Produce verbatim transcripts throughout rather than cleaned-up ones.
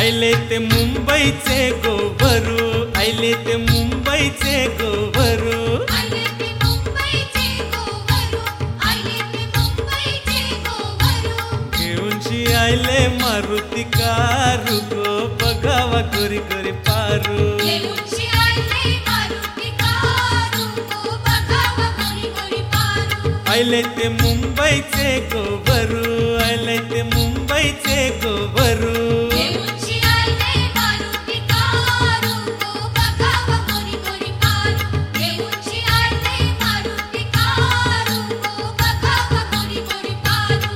आयले ते मुंबईचे गोवरू, आयले ते मुंबईचे गोवरू, आयले ते मुंबईचे गोवरू, आयले ते मुंबईचे गोवरू. घेऊनची आयले मारुती कारू गो, बघावा कोरी कोरी पारू. घेऊनची आयले मारुती कारू गो, बघावा कोरी कोरी पारू. आयले ते मुंबईचे गोवरू, आयले ते मुंबईचे गोवरू. घेऊनची आयले मारुती कारू गो, बघावा कोरी कोरी पारू. घेऊनची आयले मारुती कारू गो, बघावा कोरी कोरी पारू.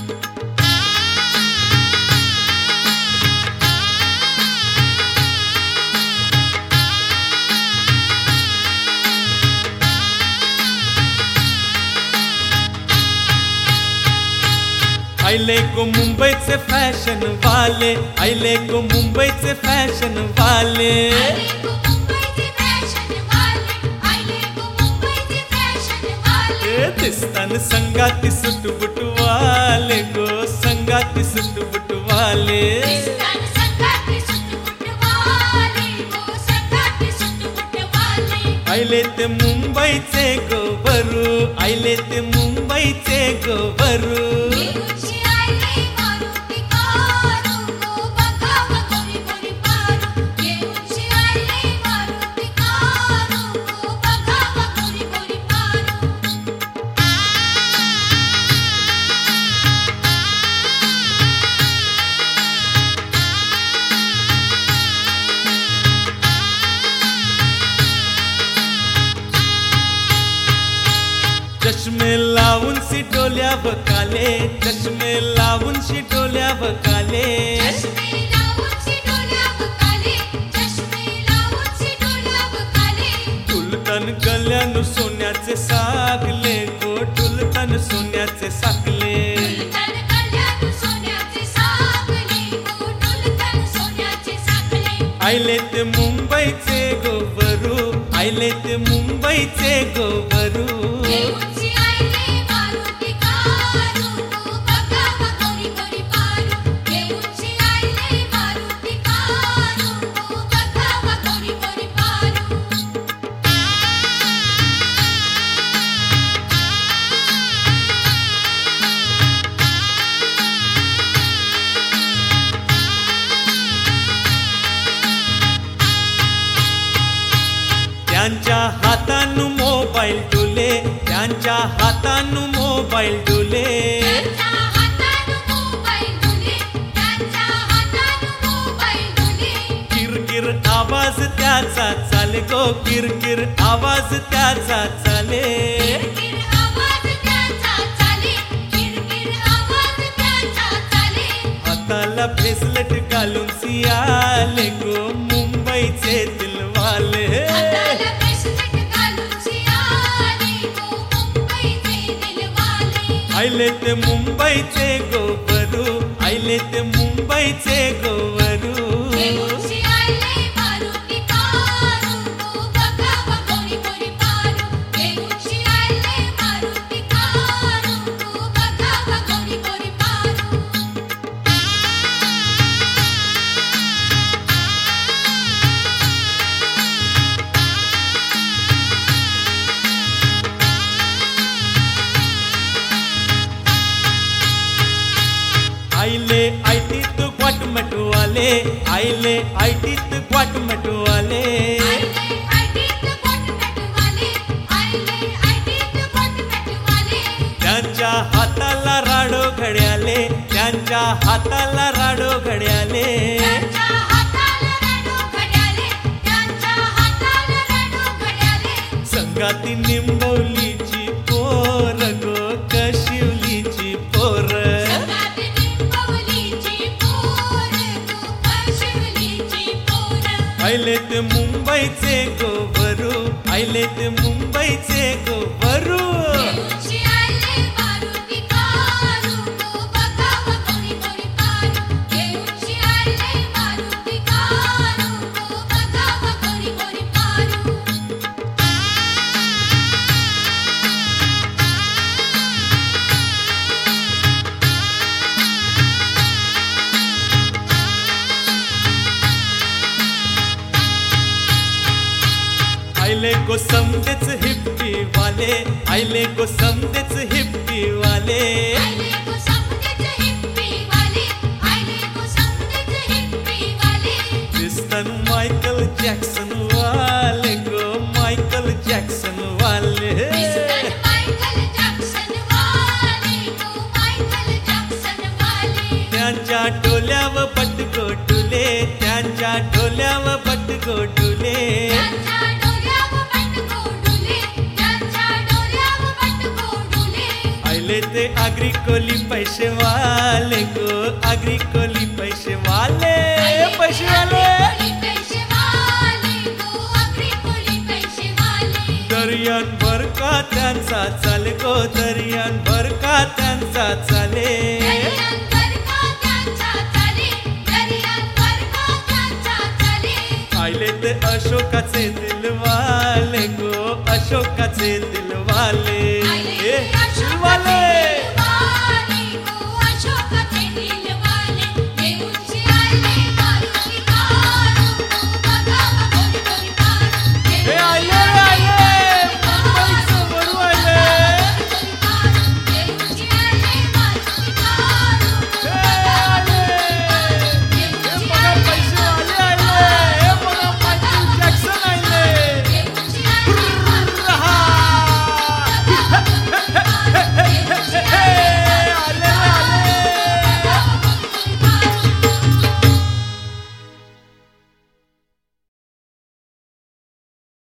आयले को मुंबईचे फॅशन वाले, आयले को मुंबईचे फॅशन वाले. आयले को मुंबईचे फॅशन वाले, आयले को मुंबईचे फॅशन वाले. ए दिसतान संगाती सुटबुट वाले गो, संगाती सुटबुट वाले. दिसतान संगाती सुटबुट वाले गो, संगाती सुटबुट वाले. आयले ते मुंबईचे गोवरू, आयले ते मुंबईचे गोवरू. घेऊनची आयले मारुती कारू गो, बघावा कोरी कोरी पारू. घेऊनची आयले मारुती कारू गो, बघावा कोरी कोरी पारू. चष्मे लावून सी डोल्या बकाले, चष्मे लावून सी डोल्या बकाले. चष्मे लावून सी डोल्या बकाले, चष्मे लावून सी डोल्या बकाले. टुलतन गल्यानु सोन्याचे सागले गो, टुलतन सोन्याचे साकले. टुलतन गल्यानु सोन्याचे साकले गो, टुलतन सोन्याचे साकले. आयले ते मुंबईचे गोवरू, आयले ते मुंबईचे गोवरू. घेऊनची आयले मारुती कारू गो, बघावा कोरी कोरी पारू. घेऊनची आयले मारुती कारू गो, बघावा कोरी कोरी पारू. त्यांच्या हातानु मोबाईल डोले, त्यांच्या हातानु मोबाईल डोले. त्यांच्या हातानु मोबाईल डोले, त्यांच्या हातानु मोबाईल डोले. किरकिर आवाज त्याचा चाले गो, किरकिर आवाज त्याचा चाले. किरकिर आवाज त्याचा चाले, किरकिर आवाज त्याचा चाले. हाताला ब्रेसलेट घालून सियाले गो, मुंबईचे दिलवाले. हाताला ब्रेसलेट घालून सियाले गो, मुंबईचे दिलवाले. आयले ते मुंबईचे गोवरू, आयले ते मुंबईचे गोवरू. घेऊनची आयले मारुती कारू गो, बघावा कोरी कोरी पारू. घेऊनची आयले मारुती कारू गो, बघावा कोरी कोरी पारू. आयले आयटीत क्वाटमट वाले, आयले आयटीत क्वाटमट वाले. आयले आयटीत क्वाटमट वाले, आयले आयटीत क्वाटमट वाले. त्यांच्या हाताला राडो घड्याले, त्यांच्या हाताला राडो घड्याले. त्यांच्या हाताला राडो घड्याले, त्यांच्या हाताला राडो घड्याले. संगाती निंबवलीची पोर गो, कशिवलीची पोर. संगाती निंबवलीची पोर गो, कशिवलीची पोर. आयले ते मुंबईचे गोवरू, आयले ते मुंबईचे गोवरू. घेऊनची आयले मारुती कारू गो, बघावा कोरी कोरी पारू. घेऊनची आयले मारुती कारू गो, बघावा कोरी कोरी पारू. गो समदेच हिप्पी वाले, आयले गो समदेच हिप्पी वाले. आयले गो समदेच हिप्पी वाले, आयले गो समदेच हिप्पी वाले. क्रिस्टन मायकल जॅक्सन वाले गो, मायकल जॅक्सन वाले. क्रिस्टन मायकल जॅक्सन वाले गो, मायकल जॅक्सन वाले. त्यांच्या डोल्यावर बटगो डुले, त्यांच्या डोल्यावर बटगो डुले. त्यांच्या डोल्यावर बटगो डुले, त्यांच्या डोल्यावर बटगो डुले. आयले ते आगरी कोली पैसे वाले गो, आगरी कोली पैसे वाले, पैसे वाले. पैसे वाले गो, आगरी कोली पैसे वाले. दर्यान भर का त्यांचा चाले गो, दर्यान भर का त्यांचा चाले. दर्यांवर का त्यांचा चाले, दर्यांवर का त्यांचा चाले. आयले ते अशोकाचे दिलवाले गो, अशोकाचे दिल